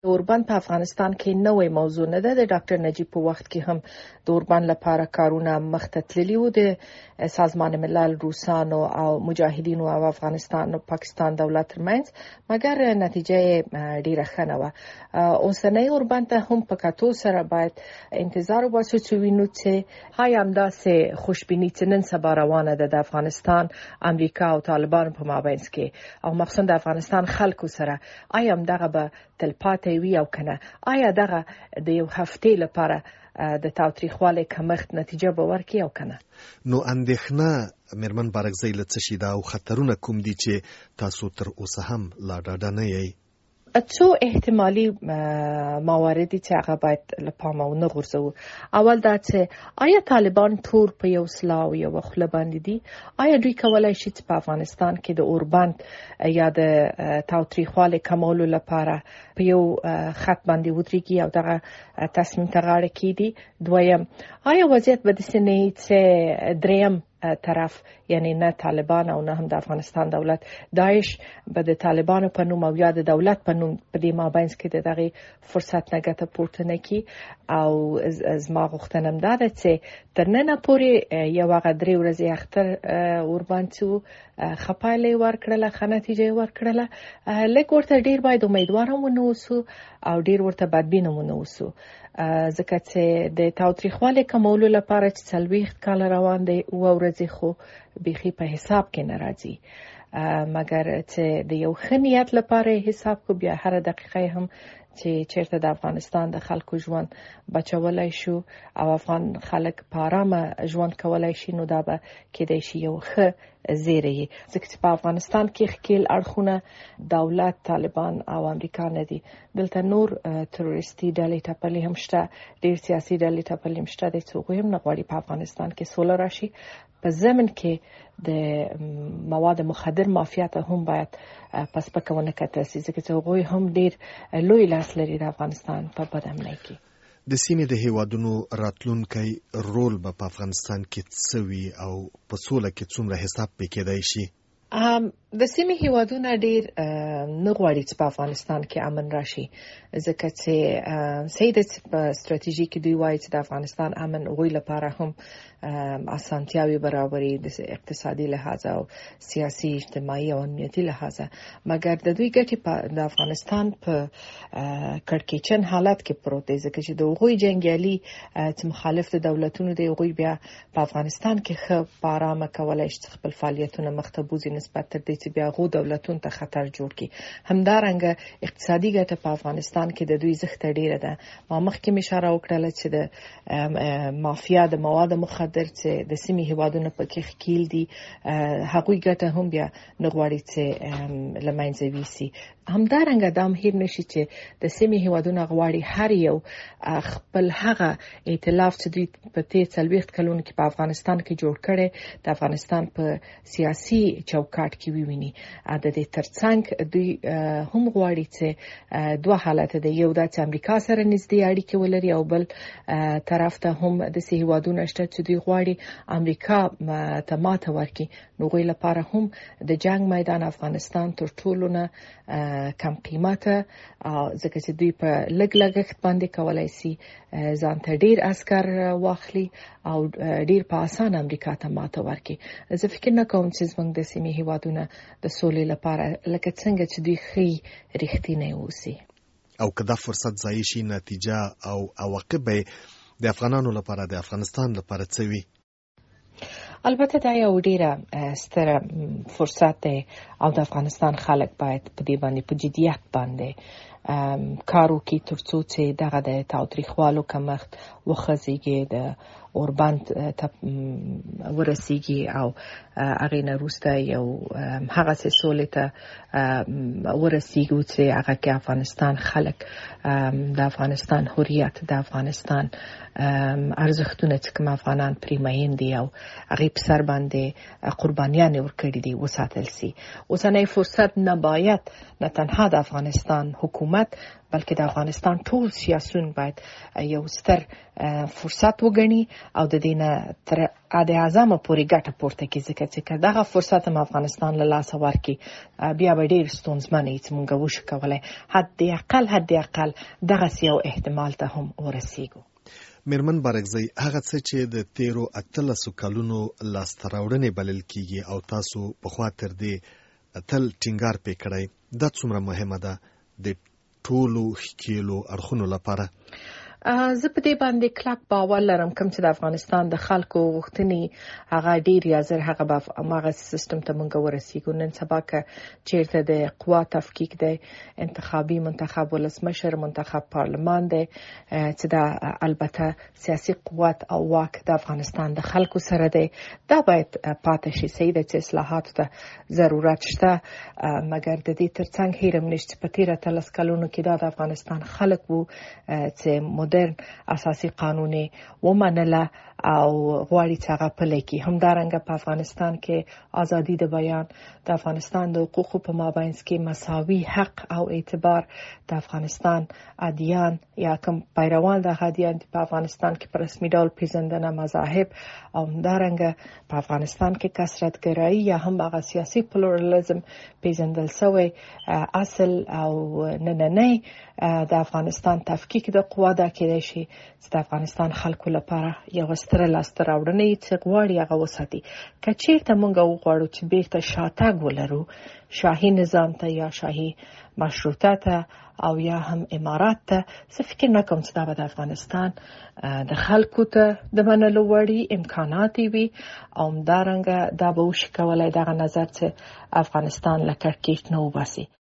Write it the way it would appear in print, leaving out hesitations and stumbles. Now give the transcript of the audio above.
اوربند په افغانستان کې نوې موضوع نه ده. د ډاکټر نجیب په وخت کې هم د اوربند لپاره کارونه مخته تللي وو د سازمان ملل، روسانو او مجاهدینو او افغانستان او پاکستان دولت ترمنځ، مګر نتیجه ډیره ښه نه وه. اوسنۍ اوربند ته هم په کتو سره باید انتظار وباسو چې وینو چې هاي همداسې خوشبیني چې نن سبا روانه ده د افغانستان، امریکا او طالبانو په مابینځ کې او مخصوصا د افغانستان خلکو سره، آیا همدغه به تلپاتې وي او کنه؟ آیا دغه د یو هفتې لپاره د تاوتریخوالي کمښت نتیجه به ورکړي او کنه؟ نو اندېښنه میرمن بارکزی له څه شي ده او خطرونه کوم دي چې تاسو تر اوسه هم لا ډاډه نه یئ؟ څو احتمالي مواردی چې هغه باید له پامه ونه غورځوو. اول دا چې آیا طالبان ټول په یو سلا او یو خوله باندې دي؟ آیا دوی کولی شي چې په افغانستان کې د اوربند یا د تاوتریخوالي کمولو لپاره په یو خط باندې ودرېږي او دغه تصمیم ته غاړه کیږدي؟ دویم، آیا وضعیت به داسې نه وي چې دریم طرف یعنی نه طالبان او نه هم د افغانستان دولت، داعش به د طالبانو په نوم او یا د دولت په نوم په دې مابینځ کې د دغه فرصت نه ګټه پورته نه کړي؟ او زما غوښتنه همدا ده چې تر ننه پورې یو هغه 3 ورځې اختر اوربند چې ښه پایله یې ورکړله، ښه نتیجه یې ورکړله. لږ ورته ډېر باید امیدوار هم ونه اوسو او ډېر ورته بدبین هم ونه اوسو، ځکه چې د تاوتریخوالي کمولو لپاره چې 40 کاله روان دی، 2 ورځې خو بیخي په حساب کې نه راځي. مګر چې د یو ښه نیت لپاره حساب کو، بیا هر دقیقه هم چې چیرته د افغانستان د خلکو ژوند بچولای شو او افغان خلک په آرامه ژوند کولای شي، نو دا به کېدای شي یو ښه زیری. ځکه چې په افغانستان کې ښکیل اړخونه دولت، طالبان او امریکا نه دي. دلته نور تروریستي ډلې ټپلې هم شته، ډېر سیاسي ډلې ټپلې هم شته چې هغوی هم نه غواړي په افغانستان کې سوله راشي. په ضمن کې د مواد مخدر مافیا ته هم باید پسپکه ونه کتل شي، ځکه چې هغوی هم ډېر لوی لاس لري د افغانستان په بدامنۍ کې. د سیمې د هیوادونو راتلونکی رول به په افغانستان کې څه وي او په سوله کې څومره حساب پې کېدای شي؟ د سیمې هیوادونه ډېر نه غواړي چې په افغانستان کې امن راشي، ځکه چې صحیح ده چې په ستراتیژي کې دوی وایي چې د افغانستان امن هغوی لپاره هم اسانتیاوي برابري د اقتصادي لحاظ او سیاسي، اجتماعي او امنیتي لحاظ، مګر د دوی ګټې د افغانستان په کړکېچن حالت کې پروت دی، ځکه چې د هغوی جنګیالي چې مخالف د دولتونو دی، هغوی بیا په افغانستان کې ښه په آرامه کولی شي خپل فعالیتونه مخته بوځي، نسبت تر دې چې بیا هغو دولتونو ته خطر جوړ کړي. همدارنګه اقتصادي ګټه په افغانستان کې د دوی زښته ډیره ده. ما مخکې اشاره وکړله چې د مافیا د مواد مخدر چې د سیمې هیوادونو پکې ښکیل دي، هغوی ګټه هم بیا نه غواړي چې له منځه یوسي. همدارنګه دا هم هېر نشي چې د سیمې هیوادونه غواړي هر یو خپل هغه ائتلاف چې دوی په تېر 40 کلونو کې په افغانستان کې جوړ کړی د افغانستان په سیاسي چوکاټ کې وویني. د دې ترڅنګ دوی هم غواړي چې 2 حالت دی، یو دا چې امریکا سره نږدې اړیکې ولري او بل طرف ته هم د سیمې هیوادونه شته چې دوی غواړي امریکا ته ماته ورکړي. نو هغوی لپاره هم د جنگ میدان افغانستان تر ټولو نه کم قیمته، ځکه چې دوی په لږ لګښت باندې کولای شي ځان ته ډیر عسکر واخلي او ډیر په اسانه امریکا ته ماته ورکړي. زه فکر نه کوم چې زموږ د سیمې هیوادونه د سولې لپاره لکه څنګه چې دوی ښي رښتینی اوسي. او که دا فرصت ضایع شي، نتیجه او عواقب به د افغانانو لپاره، د افغانستان لپاره څه وي؟ البته دا یو ډیره ستره فرصت دی او د افغانستان خلک باید په دې باندې په جدیت باندې کار وکړي ترڅو چې دغه د تاوتریخوالو کمښت وخځېږي، د اوربند ته ورسیږي او هغې نه وروسته یو هغسې سولې ته ورسیږو چې هغه کې افغانستان خلک د افغانستان هویت، د افغانستان ارزښتونه چې کوم افغانان پرې مین دي او هغې په سر باندې قربانیانې ورکړي دي وساتل سي. اوسنی فرصت نه باید نه تنها د افغانستان حکومت حکومت بلکې د افغانستان ټول سیاسيون باید یو ستر فرصت وګڼي او د دینه تر عادي اعظم پورې ګټه پورته کړي، ځکه چې دغه فرصت هم افغانستان له لاسه ورکړي بیا به ډېر ستونزمن وي چې موږ وشو کولای حد اقل دغه یو احتمال ته هم ورسیږو. میرمن بارکزی، هغه څه چې د 13 کلونو لاسته راوړنې بلل کیږي او تاسو په خوا تر دې تل ټینګار پې کړی، دا څومره مهمه ده د ټولو ښکیلو اړخونو لپاره؟ زه په دې باندې کلک باور لرم کوم چې د افغانستان د خلکو غوښتنې هغه ډیر یا زر هغه به هغه سیستم ته موږ ورسیږو. نن سبا که چیرته د قوا تفکیک دی، انتخابي منتخب ولسمشر، منتخب پارلمان دی چې دا البته سیاسي قوت او واک د افغانستان د خلکو سره دی، دا باید پاتې شي. صحیح ده چې اصلاحات ته ضرورت شته، مګر د دې ترڅنګ هیرم نشته په 13 کلونو کې دا د افغانستان خلک وو چې مدرن اساسي قانون ومنله او غواړي چې هغه پلي کړي. همدارنګه په افغانستان کې ازادي د بیان، د افغانستان د حقوقو په مابینځ کې مساوي حق او اعتبار، د افغانستان ادیان یا کوم پیروان د ادیان په افغانستان کې په رسمي ډول پیژندنه، مذاهب او همدارنګه په افغانستان کې کثرت‌ګرایي یا هم هغه سیاسي پلورالېزم پیژندل شوی اصل او نننۍ د افغانستان تفکیک د قوا دا کېدای شي چې د افغانستان خلکو لپاره یو ستر لاسته راوړنې چې غواړي هغه وساتي. که چیرته موږ وغواړو چې بیرته شاتګ ولرو شاهي نظام ته یا شاهي مشروطه ته او یا هم امارات ته، زه فکر نه کوم چې دا به د افغانستان د خلکو ته د منلو وړ امکانات وي او همدارنګه دا به وشي کولای دغه نظر چې افغانستان له کړکېچ نه وباسي.